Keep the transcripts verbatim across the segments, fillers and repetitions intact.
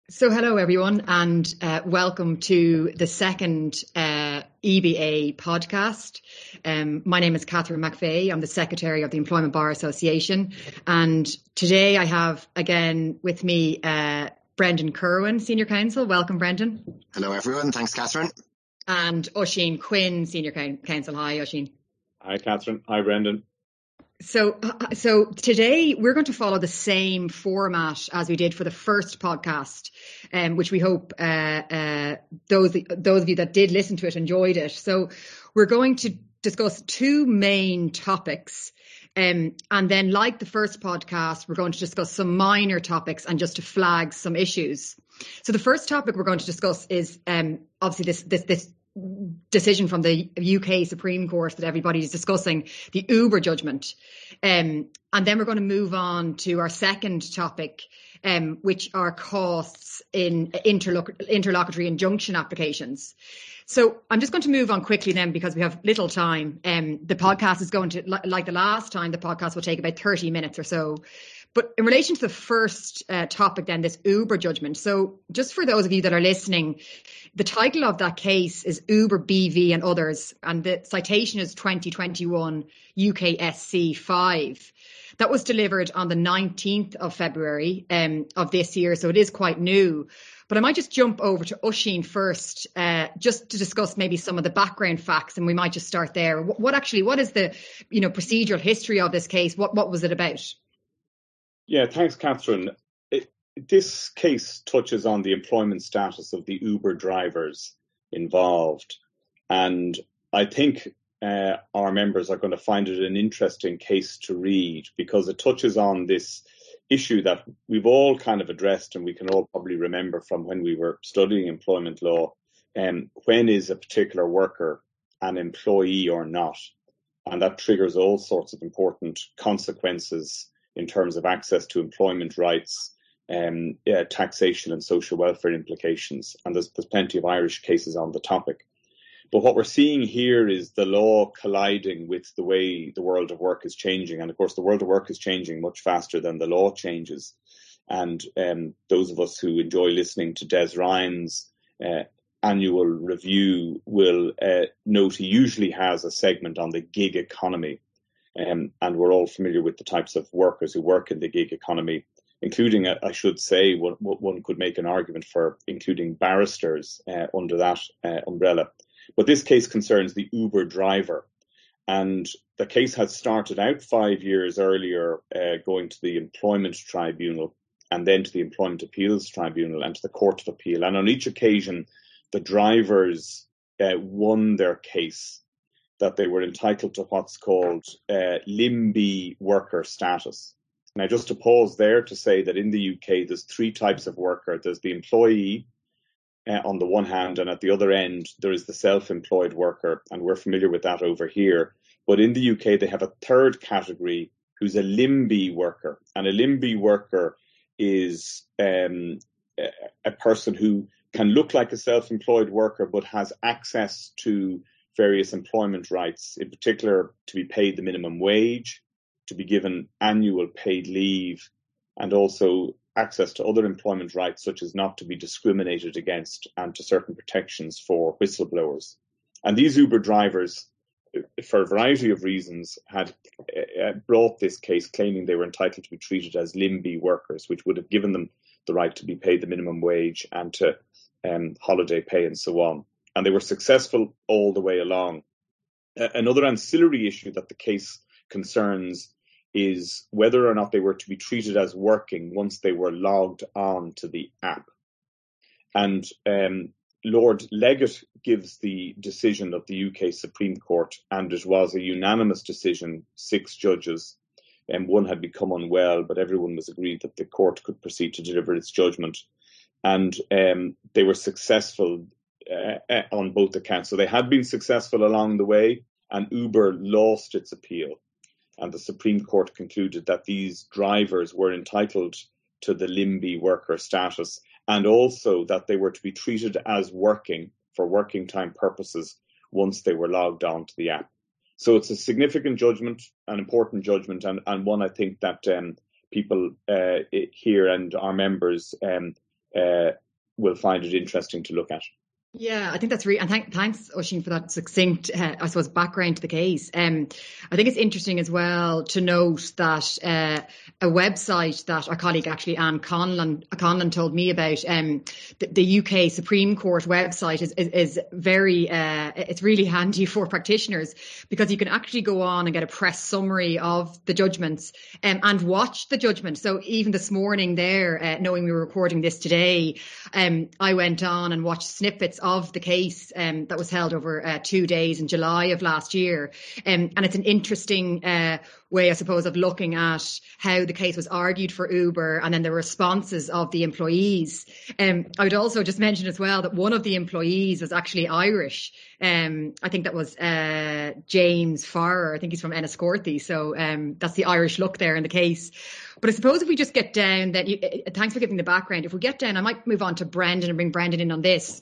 So hello everyone and uh, welcome to the second uh, E B A podcast. Um, my name is Catherine McVeigh. I'm the Secretary of the Employment Bar Association, and today I have again with me uh, Brendan Kerwin, Senior Counsel. Welcome, Brendan. Hello everyone. Thanks, Catherine. And Oisin Quinn, Senior Counsel. Hi, Oisin. Hi, Catherine. Hi, Brendan. So, so today we're going to follow the same format as we did for the first podcast, um, which we hope uh, uh, those those of you that did listen to it enjoyed it. So, we're going to discuss two main topics, um, and then, like the first podcast, we're going to discuss some minor topics and just to flag some issues. So, the first topic we're going to discuss is um, obviously this this this. decision from the U K Supreme Court that everybody is discussing, the Uber judgment. Um, and then we're going to move on to our second topic, um, which are costs in interloc- interlocutory injunction applications. So I'm just going to move on quickly then because we have little time. Um, the podcast is going to, like the last time, the podcast will take about thirty minutes or so. But in relation to the first uh, topic then, this Uber judgment. So just for those of you that are listening, the title of that case is Uber B V and others, and the citation is twenty twenty-one U K S C five. That was delivered on the nineteenth of February um, of this year, so it is quite new. But I might just jump over to Oisin first, uh, just to discuss maybe some of the background facts, and we might just start there. What, what actually, what is the, you know, procedural history of this case? What what was it about? Yeah, thanks, Catherine. It, this case touches on the employment status of the Uber drivers involved. And I think uh, our members are going to find it an interesting case to read because it touches on this issue that we've all kind of addressed and we can all probably remember from when we were studying employment law. Um, when is a particular worker an employee or not? And that triggers all sorts of important consequences in terms of access to employment rights, um, yeah, taxation and social welfare implications. And there's, there's plenty of Irish cases on the topic. But what we're seeing here is the law colliding with the way the world of work is changing. And of course, the world of work is changing much faster than the law changes. And um, those of us who enjoy listening to Des Ryan's uh, annual review will uh, note he usually has a segment on the gig economy. Um, and we're all familiar with the types of workers who work in the gig economy, including, uh, I should say, one, one could make an argument for including barristers uh, under that uh, umbrella. But this case concerns the Uber driver. And the case had started out five years earlier, uh, going to the Employment Tribunal and then to the Employment Appeals Tribunal and to the Court of Appeal. And on each occasion, the drivers uh, won their case that they were entitled to what's called uh, limby worker status. Now, just to pause there to say that in the U K, there's three types of worker. There's the employee uh, on the one hand, and at the other end, there is the self-employed worker, and we're familiar with that over here. But in the U K, they have a third category who's a limby worker. And a limby worker is um, a person who can look like a self-employed worker, but has access to various employment rights, in particular to be paid the minimum wage, to be given annual paid leave, and also access to other employment rights such as not to be discriminated against and to certain protections for whistleblowers. And these Uber drivers, for a variety of reasons, had uh, brought this case claiming they were entitled to be treated as limby workers, which would have given them the right to be paid the minimum wage and to um, holiday pay and so on. And they were successful all the way along. Uh, another ancillary issue that the case concerns is whether or not they were to be treated as working once they were logged on to the app. And um, Lord Leggett gives the decision of the U K Supreme Court, and it was a unanimous decision, six judges, and one had become unwell, but everyone was agreed that the court could proceed to deliver its judgment. And um, they were successful Uh, on both accounts. So they had been successful along the way, and Uber lost its appeal. And the Supreme Court concluded that these drivers were entitled to the limby worker status, and also that they were to be treated as working for working time purposes once they were logged on to the app. So it's a significant judgment, an important judgment, and, and one I think that um, people uh, here and our members um, uh, will find it interesting to look at. Yeah, I think that's really, and th- thanks, Oisín, for that succinct, uh, I suppose, background to the case. Um, I think it's interesting as well to note that uh, a website that our colleague actually Anne Conlon, Conlon told me about, um, the, the U K Supreme Court website is, is, is very, uh, it's really handy for practitioners, because you can actually go on and get a press summary of the judgments um, and watch the judgment. So even this morning there, uh, knowing we were recording this today, um, I went on and watched snippets of the case um, that was held over uh, two days in July of last year. Um, and it's an interesting uh, way, I suppose, of looking at how the case was argued for Uber and then the responses of the employees. Um, I would also just mention as well that one of the employees was actually Irish. Um, I think that was uh, James Farrer. I think he's from Enniscorthy. So um, that's the Irish look there in the case. But I suppose if we just get down, that you, uh, thanks for giving the background. If we get down, I might move on to Brendan and bring Brendan in on this.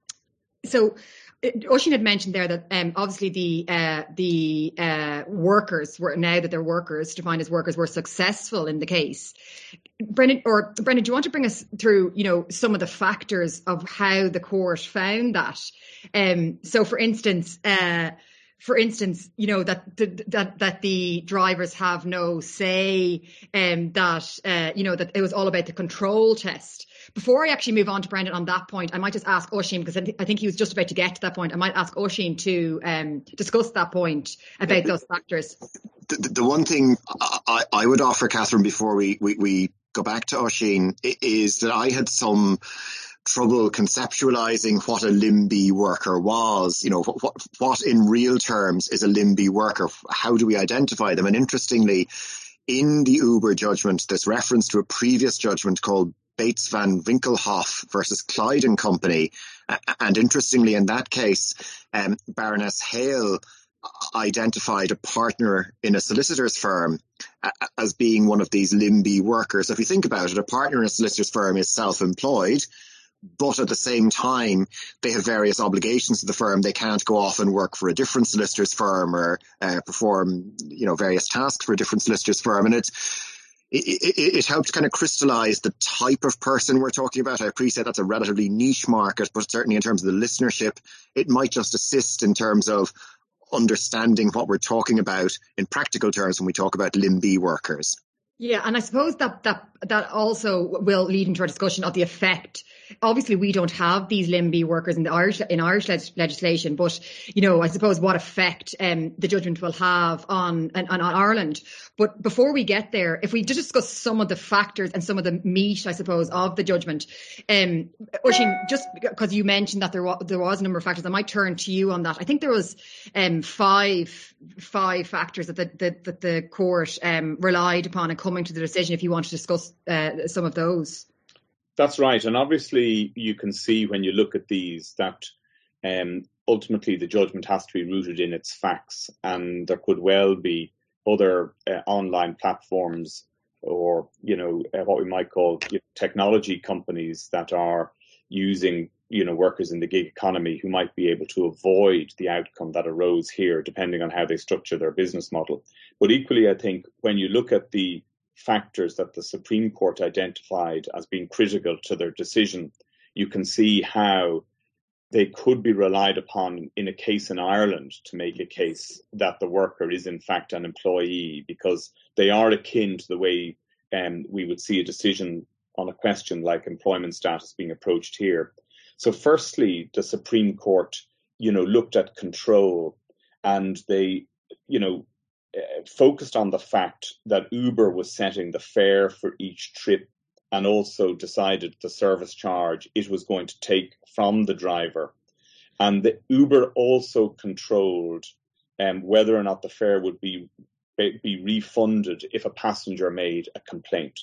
So Oisín had mentioned there that um, obviously the uh, the uh, workers were, now that they're workers, defined as workers, were successful in the case. Brendan, or Brendan, do you want to bring us through, you know, some of the factors of how the court found that? Um, so, for instance, uh, for instance, you know, that the, that that the drivers have no say, and um, that uh, you know that it was all about the control test. Before I actually move on to Brendan on that point, I might just ask Oisín, because I, th- I think he was just about to get to that point. I might ask Oisín to um, discuss that point about those factors. The, the, the one thing I, I would offer, Catherine, before we, we, we go back to Oisín, is that I had some trouble conceptualizing what a Limby worker was. You know, what, what in real terms is a Limby worker? How do we identify them? And interestingly, in the Uber judgment, there's reference to a previous judgment called Bates van Winkelhoff versus Clyde and Company. And interestingly, in that case, um, Baroness Hale identified a partner in a solicitor's firm as being one of these Limby workers. If you think about it, a partner in a solicitor's firm is self-employed, but at the same time, they have various obligations to the firm. They can't go off and work for a different solicitor's firm or uh, perform, you know, various tasks for a different solicitor's firm. And it's It, it, it helps kind of crystallize the type of person we're talking about. I appreciate that's a relatively niche market, but certainly in terms of the listenership, it might just assist in terms of understanding what we're talking about in practical terms when we talk about Limby workers. Yeah, and I suppose that that that also will lead into our discussion of the effect. Obviously, we don't have these Limby workers in the Irish in Irish leg- legislation, but you know, I suppose what effect um, the judgment will have on, on on Ireland. But before we get there, if we just discuss some of the factors and some of the meat, I suppose, of the judgment, um, Oisín, just because you mentioned that there was there was a number of factors, I might turn to you on that. I think there was um, five five factors that the that, that the court um, relied upon in coming to the decision. If you want to discuss uh, some of those. That's right. And obviously you can see when you look at these that um, ultimately the judgment has to be rooted in its facts, and there could well be other uh, online platforms or, you know, uh, what we might call you know, technology companies that are using, you know, workers in the gig economy who might be able to avoid the outcome that arose here, depending on how they structure their business model. But equally, I think when you look at the factors that the Supreme Court identified as being critical to their decision, you can see how they could be relied upon in a case in Ireland to make a case that the worker is in fact an employee, because they are akin to the way um, we would see a decision on a question like employment status being approached here. So firstly, the Supreme Court, you know, looked at control, and they, you know, Uh, focused on the fact that Uber was setting the fare for each trip and also decided the service charge it was going to take from the driver. And the Uber also controlled um, whether or not the fare would be, be refunded if a passenger made a complaint.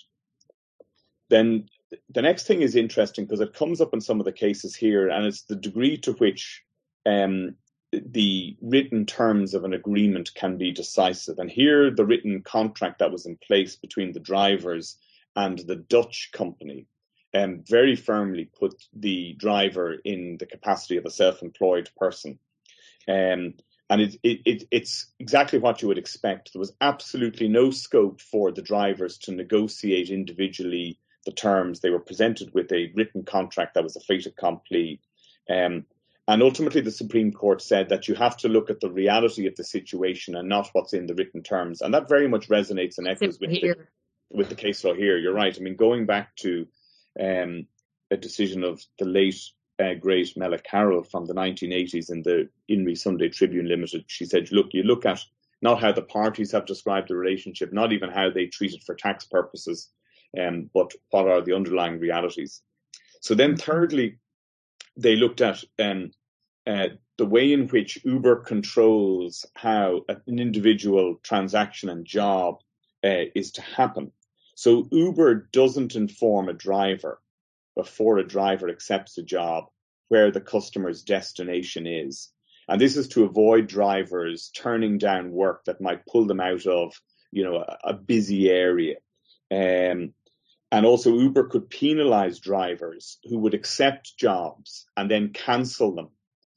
Then the next thing is interesting because it comes up in some of the cases here, and it's the degree to which um, the written terms of an agreement can be decisive. And here the written contract that was in place between the drivers and the Dutch company um, very firmly put the driver in the capacity of a self-employed person. Um, and it, it, it, it's exactly what you would expect. There was absolutely no scope for the drivers to negotiate individually the terms. They were presented with a written contract that was a fait accompli. Um, and ultimately, the Supreme Court said that you have to look at the reality of the situation and not what's in the written terms. And that very much resonates and echoes with the, with the case law here. You're right. I mean, going back to um, a decision of the late, uh, great Mela Carroll from the nineteen eighties in the Inree Sunday Tribune Limited, she said, look, you look at not how the parties have described the relationship, not even how they treat it for tax purposes, um, but what are the underlying realities. So then thirdly, they looked at um, uh, the way in which Uber controls how an individual transaction and job uh, is to happen. So Uber doesn't inform a driver before a driver accepts a job where the customer's destination is. And this is to avoid drivers turning down work that might pull them out of, you know, a, a busy area. Um, and also Uber could penalize drivers who would accept jobs and then cancel them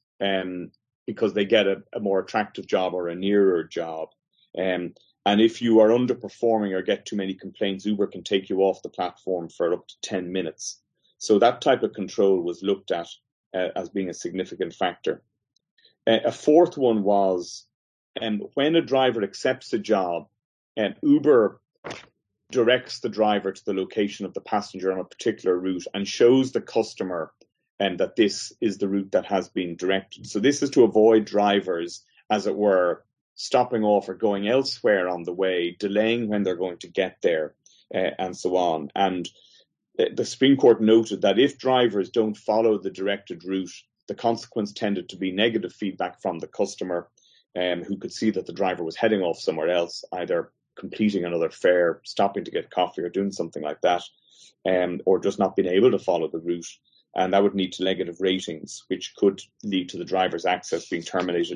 um, because they get a, a more attractive job or a nearer job. Um, and if you are underperforming or get too many complaints, Uber can take you off the platform for up to ten minutes. So that type of control was looked at uh, as being a significant factor. Uh, a fourth one was um, when a driver accepts a job, um, Uber directs the driver to the location of the passenger on a particular route and shows the customer um, that this is the route that has been directed. So this is to avoid drivers, as it were, stopping off or going elsewhere on the way, delaying when they're going to get there, uh, and so on. And the Supreme Court noted that if drivers don't follow the directed route, the consequence tended to be negative feedback from the customer, um, who could see that the driver was heading off somewhere else, either completing another fare, stopping to get coffee or doing something like that, um, or just not being able to follow the route. And that would lead to negative ratings, which could lead to the driver's access being terminated.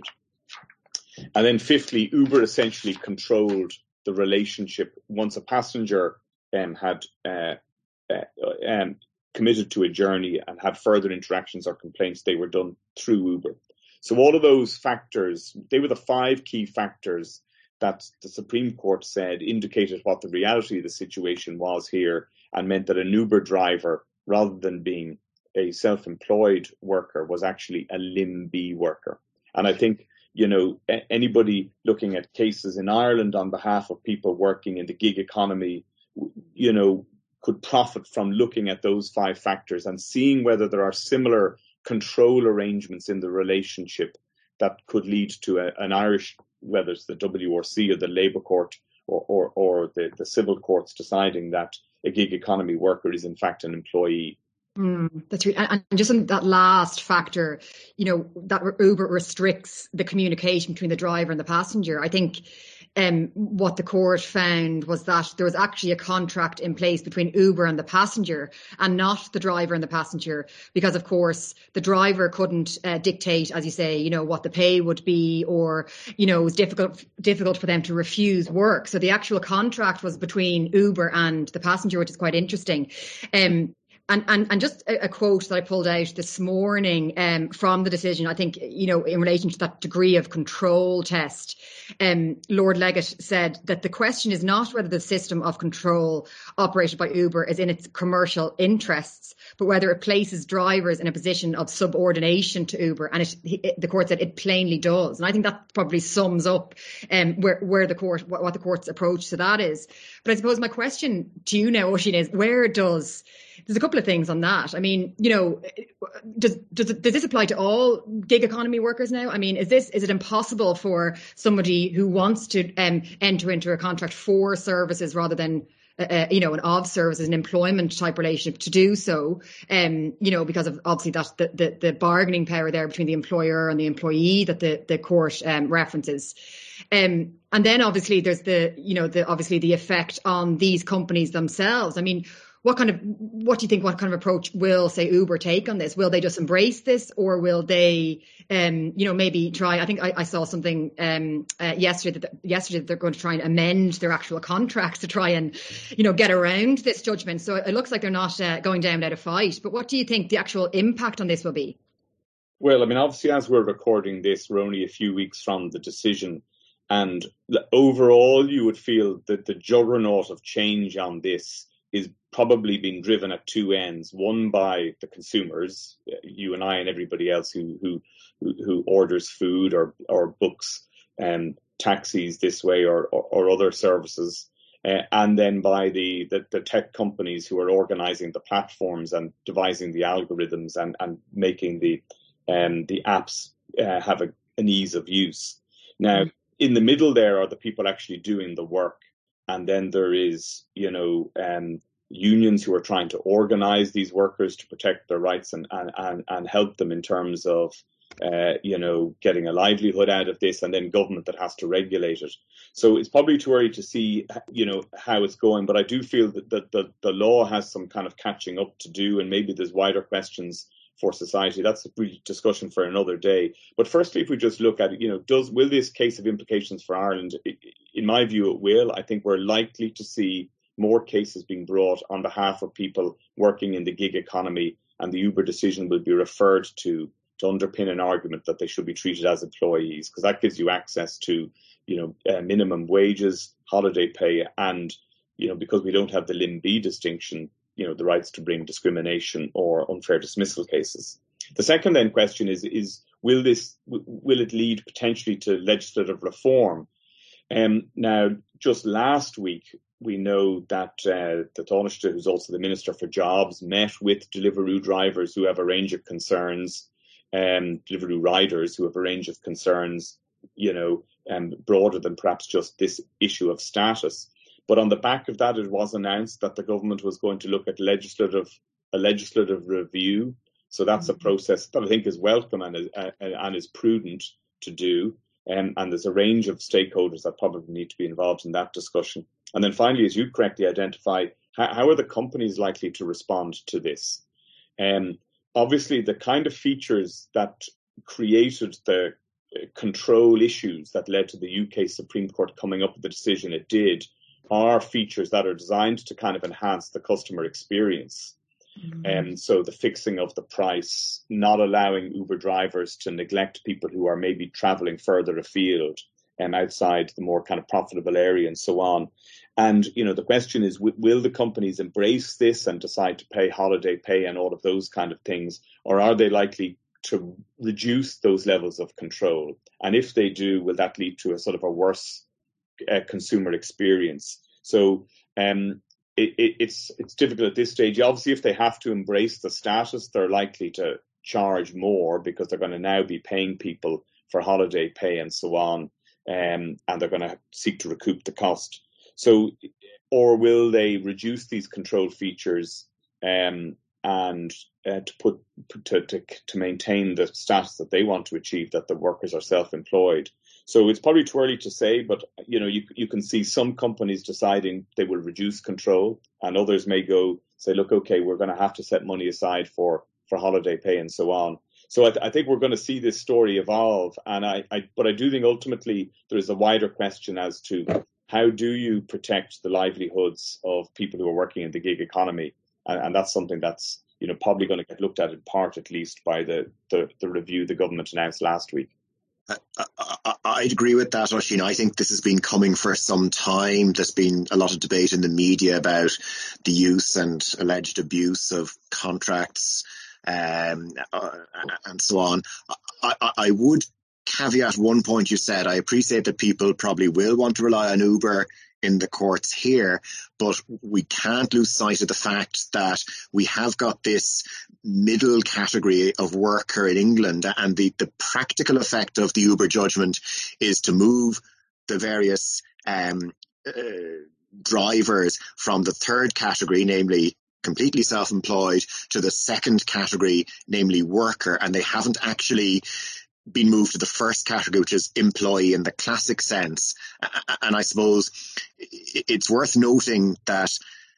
And then fifthly, Uber essentially controlled the relationship once a passenger um, had uh, uh, um, committed to a journey and had further interactions or complaints, they were done through Uber. So all of those factors, they were the five key factors that the Supreme Court said indicated what the reality of the situation was here and meant that an Uber driver, rather than being a self-employed worker, was actually a Limb B worker. And I think, you know, anybody looking at cases in Ireland on behalf of people working in the gig economy, you know, could profit from looking at those five factors and seeing whether there are similar control arrangements in the relationship that could lead to a, an Irish, whether it's the W R C or the Labour Court or, or, or the, the civil courts deciding that a gig economy worker is in fact an employee. Mm, that's right. And just on that last factor, you know, that Uber restricts the communication between the driver and the passenger. I think um, what the court found was that there was actually a contract in place between Uber and the passenger and not the driver and the passenger, because, of course, the driver couldn't uh, dictate, as you say, you know, what the pay would be, or, you know, it was difficult, difficult for them to refuse work. So the actual contract was between Uber and the passenger, which is quite interesting. Um, And, and, and just a, a quote that I pulled out this morning um, from the decision, I think, you know, in relation to that degree of control test, um, Lord Leggett said that the question is not whether the system of control operated by Uber is in its commercial interests, but whether it places drivers in a position of subordination to Uber. And it, it, the court said it plainly does. And I think that probably sums up um, where, where the court, what, what the court's approach to that is. But I suppose my question to you now, Oisín, is where does There's a couple of things on that. I mean, you know, does, does does this apply to all gig economy workers now? I mean, is this is it impossible for somebody who wants to um, enter into a contract for services rather than, uh, you know, an of services, an employment type relationship to do so? Um, you know, because of obviously that the, the the bargaining power there between the employer and the employee that the the court um, references. Um, and then obviously there's the, you know, the obviously the effect on these companies themselves. I mean, What kind of, what do you think, what kind of approach will, say, Uber take on this? Will they just embrace this, or will they, um, you know, maybe try, I think I, I saw something um, uh, yesterday, that yesterday that they're going to try and amend their actual contracts to try and, you know, get around this judgment. So it looks like they're not uh, going down without a fight. But what do you think the actual impact on this will be? Well, I mean, obviously, as we're recording this, we're only a few weeks from the decision. And overall, you would feel that the juggernaut of change on this is probably been driven at two ends. One by the consumers, you and I and everybody else who who who orders food or or books um, taxis this way or or, or other services, uh, and then by the, the the tech companies who are organising the platforms and devising the algorithms and and making the um, the apps uh, have a, an ease of use. Now, mm-hmm. in the middle there are the people actually doing the work, and then there is, you know, um, unions who are trying to organize these workers to protect their rights and and and, and help them in terms of, uh, you know, getting a livelihood out of this, and then government that has to regulate it. So it's probably too early to see, you know, how it's going, but I do feel that the, the, the law has some kind of catching up to do, and maybe there's wider questions for society. That's a brief discussion for another day. But firstly, if we just look at it, you know, does will this case have implications for Ireland? In my view, it will. I think we're likely to see more cases being brought on behalf of people working in the gig economy, and the Uber decision will be referred to to underpin an argument that they should be treated as employees, because that gives you access to, you know, uh, minimum wages, holiday pay, and, you know, because we don't have the Lim B distinction, you know, the rights to bring discrimination or unfair dismissal cases. The second then question is, is will this, will it lead potentially to legislative reform? Um, now, just last week, we know that uh, the Taoiseach, who's also the Minister for Jobs, met with Deliveroo drivers who have a range of concerns, um, Deliveroo riders who have a range of concerns, you know, um, broader than perhaps just this issue of status. But on the back of that, it was announced that the government was going to look at legislative a legislative review. So that's mm-hmm. a process that I think is welcome and is, uh, and is prudent to do. Um, and there's a range of stakeholders that probably need to be involved in that discussion. And then finally, as you correctly identify, how, how are the companies likely to respond to this? Um, obviously, the kind of features that created the control issues that led to the U K Supreme Court coming up with the decision it did are features that are designed to kind of enhance the customer experience. Mm-hmm. And so the fixing of the price, not allowing Uber drivers to neglect people who are maybe traveling further afield and outside the more kind of profitable area and so on. And, you know, the question is, w- will the companies embrace this and decide to pay holiday pay and all of those kind of things? Or are they likely to reduce those levels of control? And if they do, will that lead to a sort of a worse uh, consumer experience? So um, it, it, it's it's difficult at this stage. Obviously, if they have to embrace the status, they're likely to charge more because they're going to now be paying people for holiday pay and so on, um, and they're going to seek to recoup the cost. So, or will they reduce these control features um, and uh, to put to, to to maintain the status that they want to achieve, that the workers are self-employed? So it's probably too early to say, but you know, you you can see some companies deciding they will reduce control, and others may go say, look, okay, we're going to have to set money aside for for holiday pay and so on. So I, th- I think we're going to see this story evolve, and I, I but I do think ultimately there is a wider question as to how do you protect the livelihoods of people who are working in the gig economy, and, and that's something that's, you know, probably going to get looked at in part, at least, by the the, the review the government announced last week. I, I, I'd agree with that, Oisín. I think this has been coming for some time. There's been a lot of debate in the media about the use and alleged abuse of contracts um, uh, and so on. I, I, I would caveat one point you said. I appreciate that people probably will want to rely on Uber in the courts here, but we can't lose sight of the fact that we have got this middle category of worker in England, and the, the practical effect of the Uber judgment is to move the various um, uh, drivers from the third category, namely completely self-employed, to the second category, namely worker, and they haven't actually been moved to the first category, which is employee in the classic sense. And I suppose it's worth noting that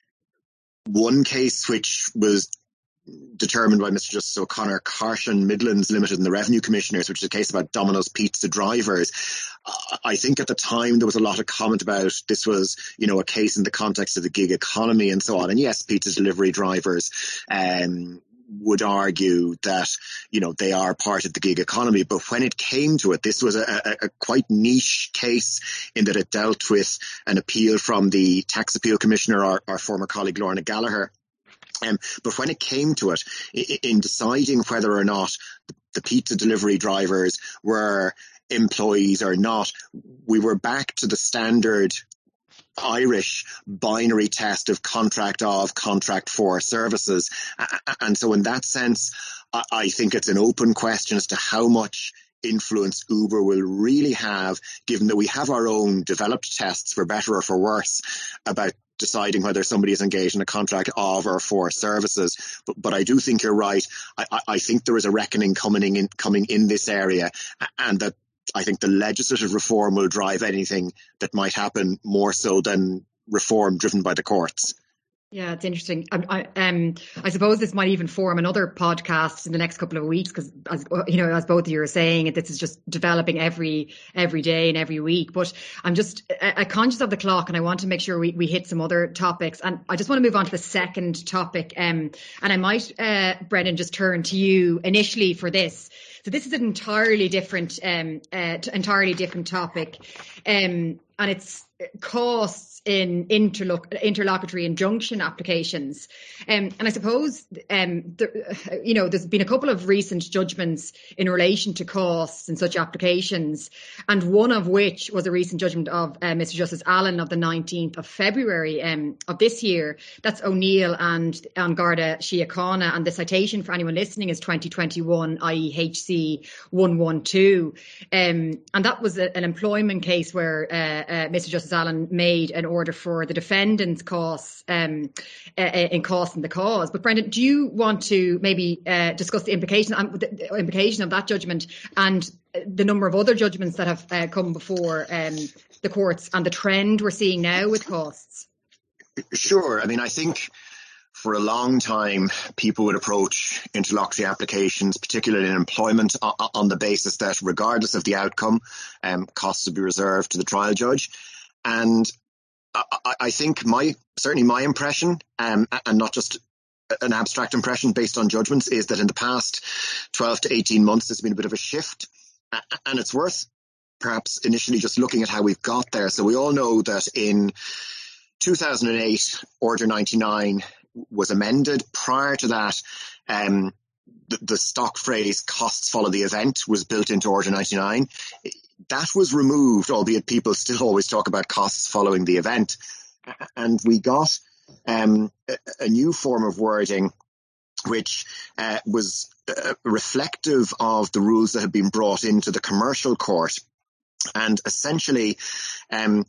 one case which was determined by Mister Justice O'Connor, Carson Midlands Limited and the Revenue Commissioners, which is a case about Domino's Pizza drivers. I think at the time there was a lot of comment about this was, you know, a case in the context of the gig economy and so on. And yes, pizza delivery drivers um would argue that, you know, they are part of the gig economy. But when it came to it, this was a, a, a quite niche case in that it dealt with an appeal from the Tax Appeal Commissioner, our, our former colleague Lorna Gallagher. Um, but when it came to it, in deciding whether or not the pizza delivery drivers were employees or not, we were back to the standard Irish binary test of contract of, contract for services. And so in that sense, I think it's an open question as to how much influence Uber will really have, given that we have our own developed tests, for better or for worse, about deciding whether somebody is engaged in a contract of or for services. But, but I do think you're right. I, I think there is a reckoning coming in, coming in this area, and that I think the legislative reform will drive anything that might happen more so than reform driven by the courts. Yeah, it's interesting. I, I, um, I suppose this might even form another podcast in the next couple of weeks, because, as you know, as both of you are saying, this is just developing every every day and every week. But I'm just uh, conscious of the clock, and I want to make sure we, we hit some other topics. And I just want to move on to the second topic. Um, and I might, uh, Brendan, just turn to you initially for this. So this is an entirely different, um, uh, entirely different topic, um, and it's costs in interloc- interlocutory injunction applications. Um, and I suppose, um, the, you know, there's been a couple of recent judgments in relation to costs in such applications, and one of which was a recent judgment of uh, Mister Justice Allen of the nineteenth of February um, of this year. That's O'Neill and An Garda Síochána, and the citation for anyone listening is twenty twenty-one I E H C one twelve. Um, and that was a, an employment case where uh, uh, Mister Justice Allen made an order for the defendant's costs um, uh, in costs and the cause. But Brendan, do you want to maybe uh, discuss the implication, um, the implication of that judgment and the number of other judgments that have uh, come before um, the courts and the trend we're seeing now with costs? Sure. I mean, I think for a long time, people would approach interlocutory applications, particularly in employment, on the basis that regardless of the outcome, um, costs would be reserved to the trial judge. And I, I think my, certainly my impression, um, and not just an abstract impression based on judgments, is that in the past twelve to eighteen months, there's been a bit of a shift. And it's worth perhaps initially just looking at how we've got there. So we all know that in two thousand eight, Order ninety-nine was amended. Prior to that, um, the, the stock phrase "costs follow the event" was built into Order ninety-nine. That was removed, albeit people still always talk about costs following the event. And we got um, a, a new form of wording which uh, was uh, reflective of the rules that had been brought into the commercial court. And essentially, um,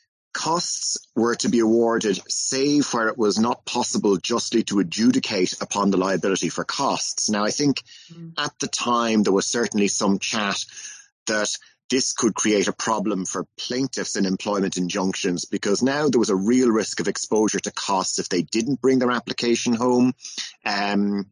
costs were to be awarded save where it was not possible justly to adjudicate upon the liability for costs. Now, I think mm. at the time there was certainly some chat that this could create a problem for plaintiffs in employment injunctions, because now there was a real risk of exposure to costs if they didn't bring their application home. Um,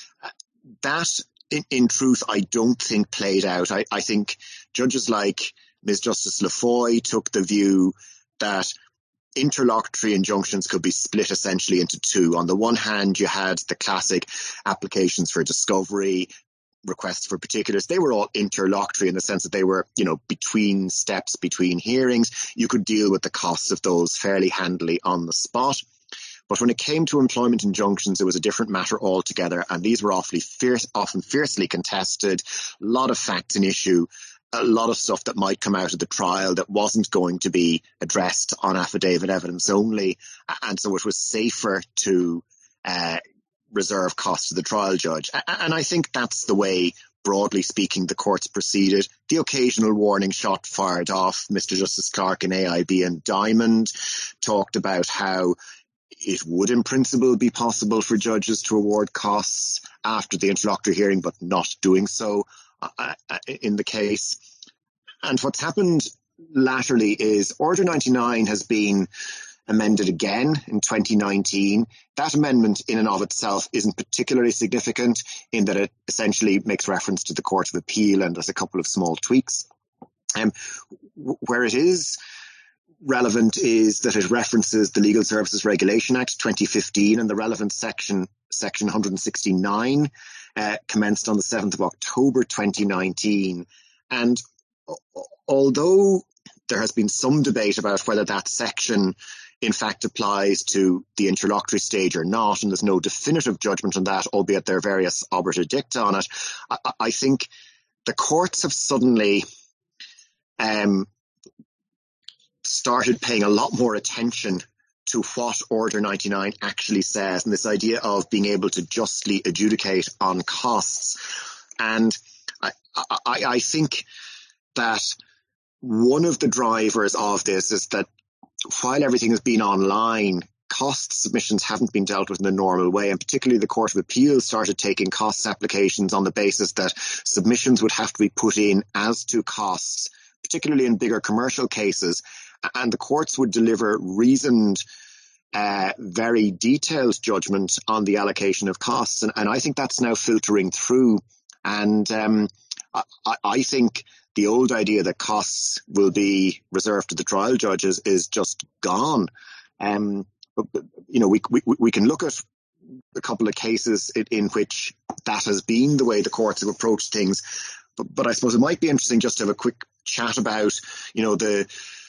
that, in, in truth, I don't think played out. I, I think judges like Miz Justice Lafoy took the view that interlocutory injunctions could be split essentially into two. On the one hand, you had the classic applications for discovery, requests for particulars. They were all interlocutory in the sense that they were, you know, between steps, between hearings. You could deal with the costs of those fairly handily on the spot. But when it came to employment injunctions, it was a different matter altogether. And these were awfully fierce, often fiercely contested, a lot of facts in issue, a lot of stuff that might come out of the trial that wasn't going to be addressed on affidavit evidence only. And so it was safer to uh, reserve costs to the trial judge. And I think that's the way, broadly speaking, the courts proceeded. The occasional warning shot fired off. Mister Justice Clark in A I B and Diamond talked about how it would in principle be possible for judges to award costs after the interlocutory hearing, but not doing so uh, in the case. And what's happened latterly is Order ninety-nine has been amended again in twenty nineteen. That amendment in and of itself isn't particularly significant in that it essentially makes reference to the Court of Appeal and there's a couple of small tweaks. Um, where it is relevant is that it references the Legal Services Regulation Act twenty fifteen, and the relevant section Section one hundred sixty-nine, uh, commenced on the seventh of October twenty nineteen. And although there has been some debate about whether that section in fact applies to the interlocutory stage or not, and there's no definitive judgment on that, albeit there are various obiter dicta on it, I, I think the courts have suddenly um, started paying a lot more attention to what Order ninety-nine actually says, and this idea of being able to justly adjudicate on costs. And I, I, I think that one of the drivers of this is that while everything has been online, cost submissions haven't been dealt with in a normal way, and particularly the Court of Appeal started taking costs applications on the basis that submissions would have to be put in as to costs, particularly in bigger commercial cases, and the courts would deliver reasoned, uh, very detailed judgment on the allocation of costs, and, and I think that's now filtering through, and um, I, I think the old idea that costs will be reserved to the trial judges is just gone. Um, but, but, you know, we, we we can look at a couple of cases in, in which that has been the way the courts have approached things. But, but I suppose it might be interesting just to have a quick chat about, you know, the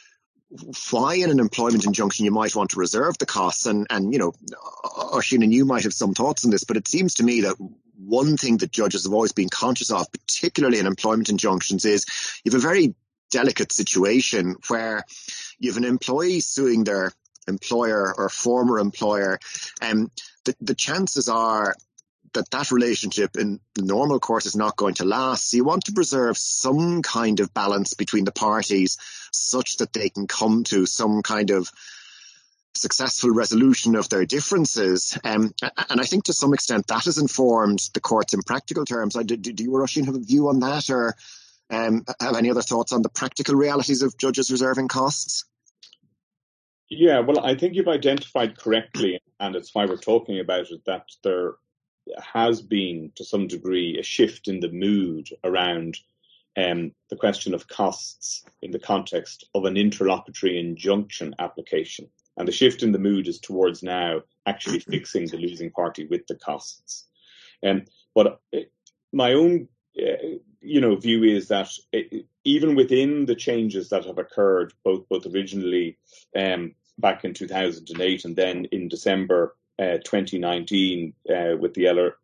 why in an employment injunction you might want to reserve the costs. And, and you know, Oisín, and you might have some thoughts on this, but it seems to me that one thing that judges have always been conscious of, particularly in employment injunctions, is you have a very delicate situation where you have an employee suing their employer or former employer, and um, the, the chances are that that relationship in the normal course is not going to last. So you want to preserve some kind of balance between the parties such that they can come to some kind of successful resolution of their differences. Um, and I think to some extent that has informed the courts in practical terms. I, do, do you, Oisín, have a view on that, or um, have any other thoughts on the practical realities of judges reserving costs? Yeah, well, I think you've identified correctly, and it's why we're talking about it, that there has been, to some degree, a shift in the mood around um, the question of costs in the context of an interlocutory injunction application. And the shift in the mood is towards now actually fixing the losing party with the costs. Um, but my own, uh, you know, view is that it, even within the changes that have occurred, both both originally um, back in two thousand eight and then in December uh, twenty nineteen uh, with the Eller,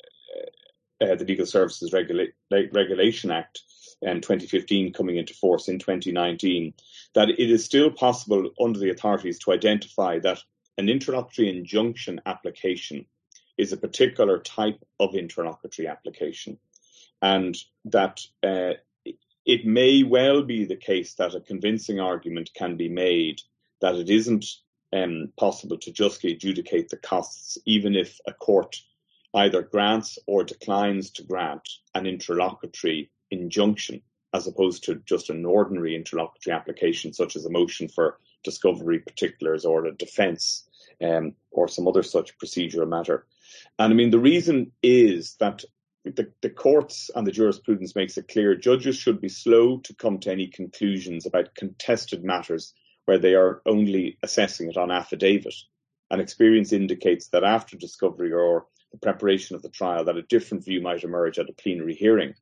uh, uh, the Legal Services Regula- Regulation Act, and twenty fifteen coming into force in twenty nineteen, that it is still possible under the authorities to identify that an interlocutory injunction application is a particular type of interlocutory application, and that uh, it may well be the case that a convincing argument can be made that it isn't um, possible to justly adjudicate the costs, even if a court either grants or declines to grant an interlocutory injunction, as opposed to just an ordinary interlocutory application, such as a motion for discovery particulars or a defence um, or some other such procedural matter. And I mean, the reason is that the, the courts and the jurisprudence makes it clear judges should be slow to come to any conclusions about contested matters where they are only assessing it on affidavit. And experience indicates that after discovery or the preparation of the trial, that a different view might emerge at a plenary hearing.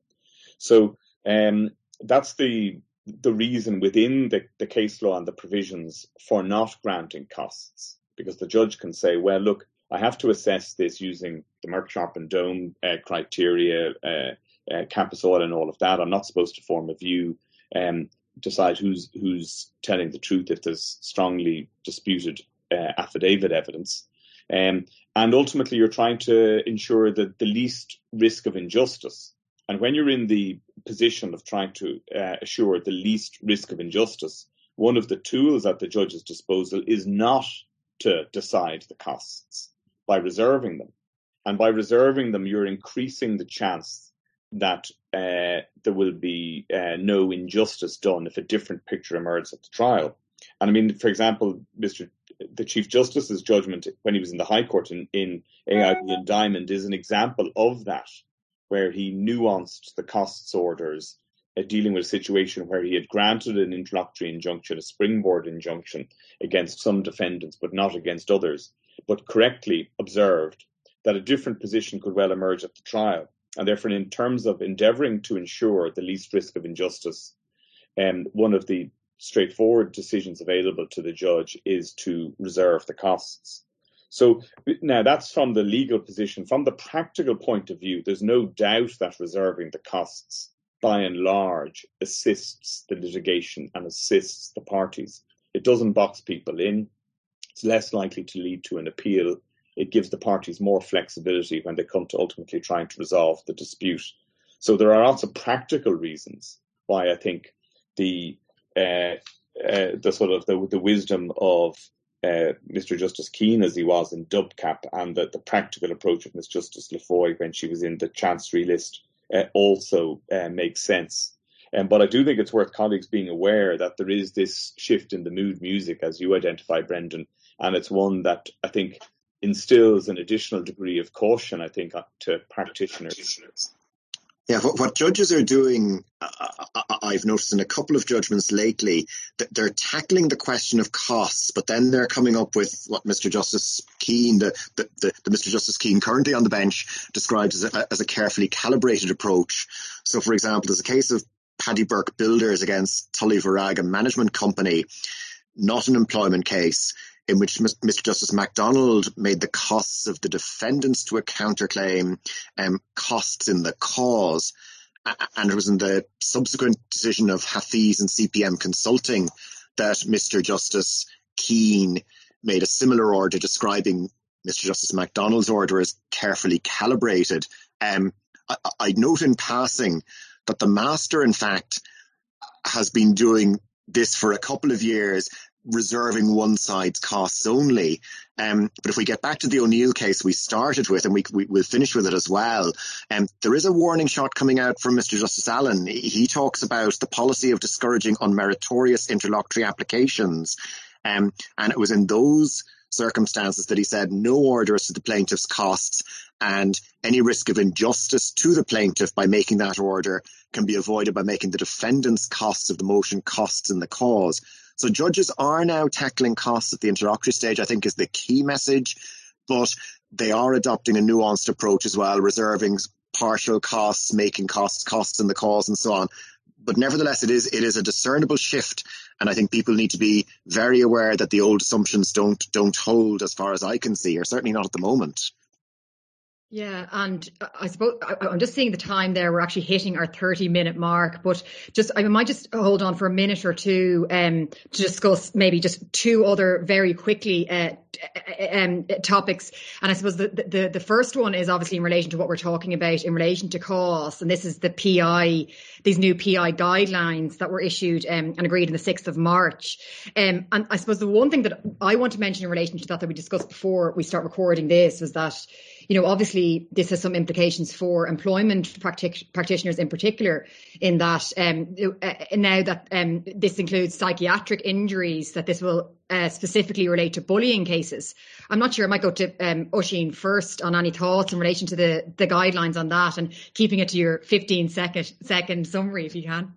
So um, that's the the reason within the, the case law and the provisions for not granting costs, because the judge can say, well, look, I have to assess this using the Merck Sharp and Dome uh, criteria, uh, uh, campus oil and all of that. I'm not supposed to form a view, um, decide who's who's telling the truth if there's strongly disputed uh, affidavit evidence. Um, and ultimately, you're trying to ensure that the least risk of injustice. And when you're in the position of trying to uh, assure the least risk of injustice, one of the tools at the judge's disposal is not to decide the costs by reserving them. And by reserving them, you're increasing the chance that uh, there will be uh, no injustice done if a different picture emerges at the trial. And I mean, for example, Mister the Chief Justice's judgment when he was in the High Court in, in A I B and Diamond is an example of that, where he nuanced the costs orders, uh, dealing with a situation where he had granted an interlocutory injunction, a springboard injunction against some defendants, but not against others, but correctly observed that a different position could well emerge at the trial. And therefore, in terms of endeavouring to ensure the least risk of injustice, um, one of the straightforward decisions available to the judge is to reserve the costs. So now that's from the legal position. From the practical point of view, there's no doubt that reserving the costs by and large assists the litigation and assists the parties. It doesn't box people in. It's less likely to lead to an appeal. It gives the parties more flexibility when they come to ultimately trying to resolve the dispute. So there are lots of practical reasons why I think the uh, uh, the sort of the, the wisdom of uh, Mister Justice Keane, as he was in Dubcap, and the, the practical approach of Miz Justice Lafoy when she was in the Chancery list uh, also uh, makes sense. Um, but I do think it's worth colleagues being aware that there is this shift in the mood music, as you identify, Brendan, and it's one that I think instills an additional degree of caution, I think, to practitioners. Yeah, what, what judges are doing, uh, I've noticed in a couple of judgments lately, that they're tackling the question of costs, but then they're coming up with what Mister Justice Keane, the, the, the, the Mister Justice Keane currently on the bench, describes as a, as a carefully calibrated approach. So, for example, there's a case of Paddy Burke Builders against Tully Varaga Management Company, not an employment case, in which Mister Justice MacDonald made the costs of the defendants to a counterclaim um, costs in the cause. And it was in the subsequent decision of Hafiz and C P M Consulting that Mister Justice Keane made a similar order describing Mister Justice MacDonald's order as carefully calibrated. Um, I, I'd note in passing that the Master, in fact, has been doing this for a couple of years, reserving one side's costs only. Um, but if we get back to the O'Neill case we started with, and we, we, we'll finish with it as well, um, there is a warning shot coming out from Mister Justice Allen. He talks about the policy of discouraging unmeritorious interlocutory applications. Um, and it was in those circumstances that he said no order as to the plaintiff's costs, and any risk of injustice to the plaintiff by making that order can be avoided by making the defendant's costs of the motion costs in the cause. So judges are now tackling costs at the interlocutory stage, I think, is the key message, but they are adopting a nuanced approach as well, reserving partial costs, making costs costs in the cause and so on. But nevertheless, it is it is a discernible shift, and I think people need to be very aware that the old assumptions don't don't hold as far as I can see, or certainly not at the moment. Yeah, and I suppose I'm just seeing the time there. We're actually hitting our thirty minute mark, but just I might just hold on for a minute or two um, to discuss maybe just two other very quickly uh, um, topics. And I suppose the, the the first one is obviously in relation to what we're talking about in relation to costs, and this is the P I, these new P I guidelines that were issued um, and agreed on the sixth of March. Um, and I suppose the one thing that I want to mention in relation to that that we discussed before we start recording this was that, you know, obviously this has some implications for employment practic- practitioners in particular, in that um, uh, now that um, this includes psychiatric injuries, that this will uh, specifically relate to bullying cases. I'm not sure. I might go to um, Oisín first on any thoughts in relation to the, the guidelines on that, and keeping it to your fifteen second, second summary if you can.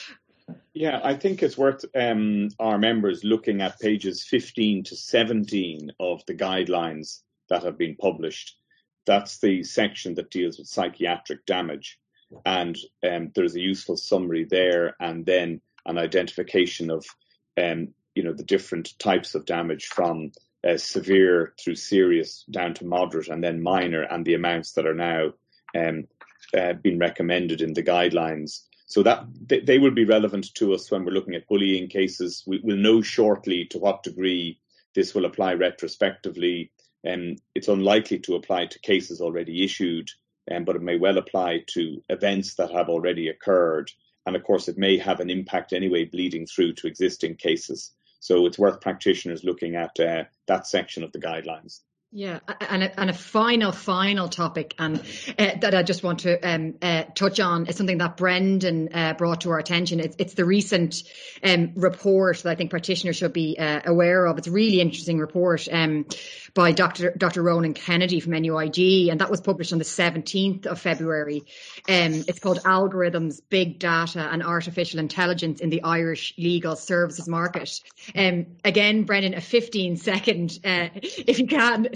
Yeah, I think it's worth um, our members looking at pages fifteen to seventeen of the guidelines that have been published. That's the section that deals with psychiatric damage. And um, there's a useful summary there, and then an identification of, um, you know, the different types of damage from uh, severe through serious down to moderate and then minor, and the amounts that are now um, uh, being recommended in the guidelines. So that they, they will be relevant to us when we're looking at bullying cases. We will know shortly to what degree this will apply retrospectively. Um, it's unlikely to apply to cases already issued, um, but it may well apply to events that have already occurred. And of course, it may have an impact anyway, bleeding through to existing cases. So it's worth practitioners looking at uh, that section of the guidelines. Yeah, and a, and a final, final topic and uh, that I just want to um, uh, touch on is something that Brendan uh, brought to our attention. It's, it's the recent um, report that I think practitioners should be uh, aware of. It's a really interesting report um, by Doctor Doctor Ronan Kennedy from N U I G, and that was published on the seventeenth of February. Um, it's called Algorithms, Big Data and Artificial Intelligence in the Irish Legal Services Market. Um, again, Brendan, a fifteen second, uh, if you can,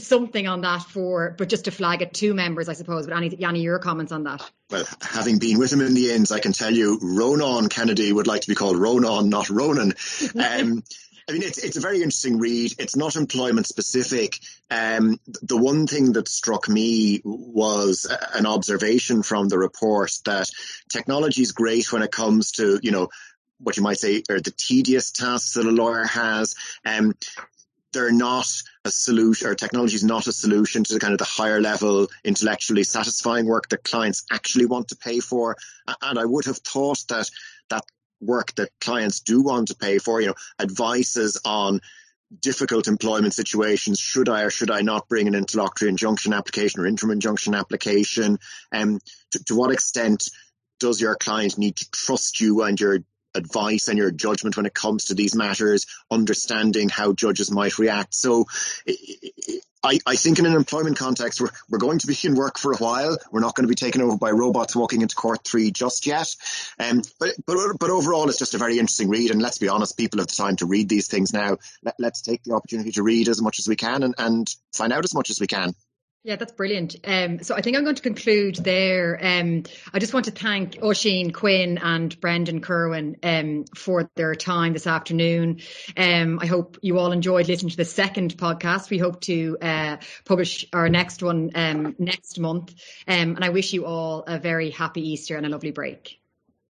something on that for, but just to flag it to members, I suppose. But Annie, Yanni, your comments on that? Well, having been with him in the Inns, I can tell you Ronan Kennedy would like to be called Ronan, not Ronan. Um, I mean, it's, it's a very interesting read. It's not employment specific. Um, the one thing that struck me was an observation from the report that technology is great when it comes to, you know, what you might say are the tedious tasks that a lawyer has. Um, they're not a solution, or technology is not a solution to the kind of the higher level, intellectually satisfying work that clients actually want to pay for. And I would have thought that that work that clients do want to pay for, you know, advices on difficult employment situations, should I or should I not bring an interlocutory injunction application or interim injunction application, and um, to, to what extent does your client need to trust you and your advice and your judgment when it comes to these matters, understanding how judges might react. So I, I think in an employment context, we're, we're going to be in work for a while. We're not going to be taken over by robots walking into court three just yet. Um, but, but, but overall, it's just a very interesting read. And let's be honest, people have the time to read these things now. Let, let's take the opportunity to read as much as we can and, and find out as much as we can. Yeah, that's brilliant. Um, so I think I'm going to conclude there. Um, I just want to thank Oisín Quinn and Brendan Kerwin um, for their time this afternoon. Um, I hope you all enjoyed listening to the second podcast. We hope to uh, publish our next one um, next month. Um, and I wish you all a very happy Easter and a lovely break.